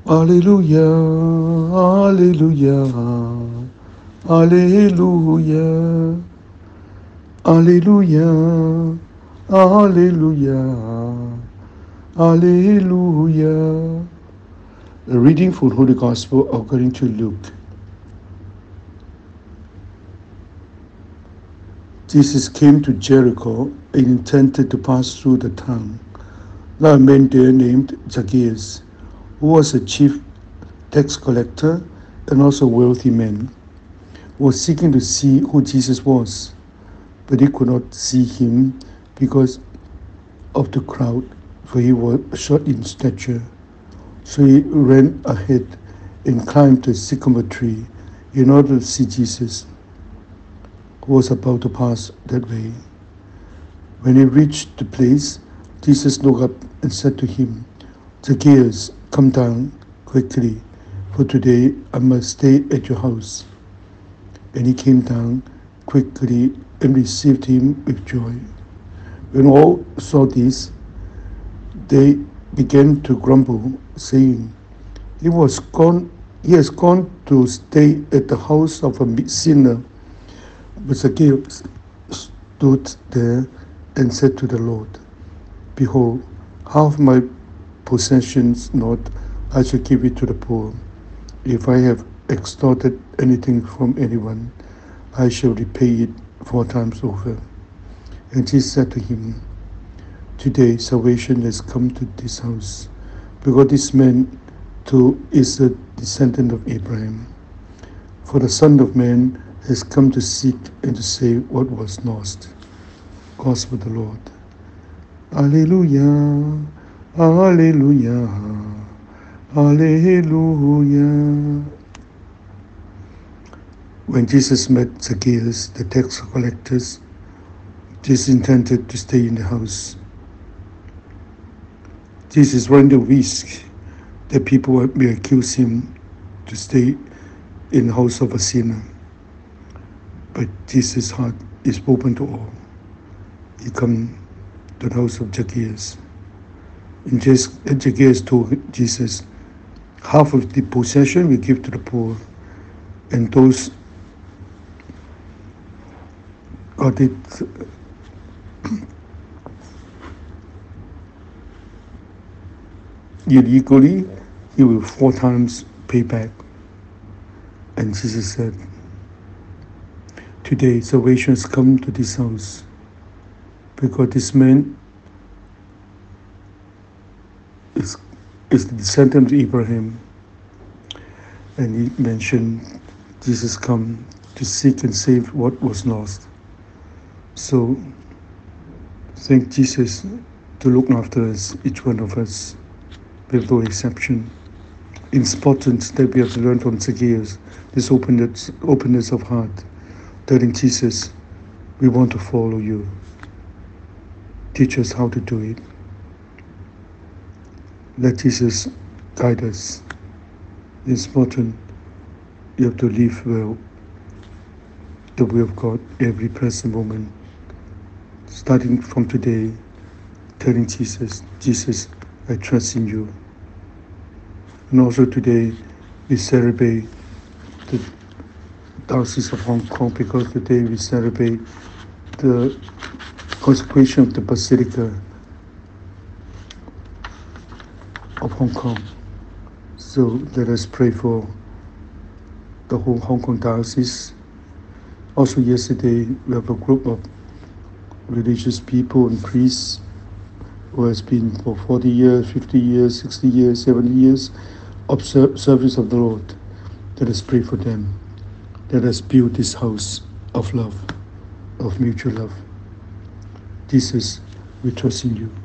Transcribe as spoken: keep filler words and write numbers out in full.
Alleluia, Alleluia, Alleluia, Alleluia, Alleluia, Alleluia. A reading from Holy Gospel according to Luke. Jesus came to Jericho and intended to pass through the town. Now a man there named Zacchaeus, who was a chief tax collector and also a wealthy man, was seeking to see who Jesus was, but he could not see him because of the crowd, for he was short in stature. So he ran ahead and climbed a sycamore tree in order to see Jesus, who was about to pass that way. When he reached the place, Jesus looked up and said to him, Zacchaeus, come down quickly, for today I must stay at your house. And he came down quickly and received him with joy. When all saw this, they began to grumble, saying, He was gone. He has gone to stay at the house of a sinner. But Zacchaeus stood there and said to the Lord, Behold, half my possessions not, I shall give it to the poor. If I have extorted anything from anyone, I shall repay it four times over. And Jesus said to him, Today salvation has come to this house, because this man too is a descendant of Abraham. For the Son of Man has come to seek and to save what was lost. Gospel of the Lord. Alleluia, Alleluia, Alleluia. When Jesus met Zacchaeus, the tax collectors, Jesus intended to stay in the house. Jesus ran the risk that people may accuse him to stay in the house of a sinner. But Jesus' heart is open to all. He come to the house of Zacchaeus. And Zacchaeus told Jesus, half of the possession we give to the poor, and those got it illegally, he will four times pay back. And Jesus said, Today salvation has come to this house, because this man is, is the descendant of Abraham. And he mentioned Jesus come to seek and save what was lost. So thank Jesus to look after us, each one of us, with no exception. It's important that we have to learn from Zacchaeus, this openness, openness of heart, that in Jesus we want to follow you. Teach us how to do it. Let Jesus guide us. It's important you have to live well the will of God every present moment. Starting from today, telling Jesus, Jesus, I trust in you. And also today, we celebrate the Diocese of Hong Kong, because today we celebrate the consecration of the Basilica of Hong Kong. So let us pray for the whole Hong Kong Diocese. Also yesterday, we have a group of religious people and priests who has been for forty years, fifty years, sixty years, seventy years of service of the Lord. Let us pray for them. Let us build this house of love, of mutual love. Jesus, we trust in you.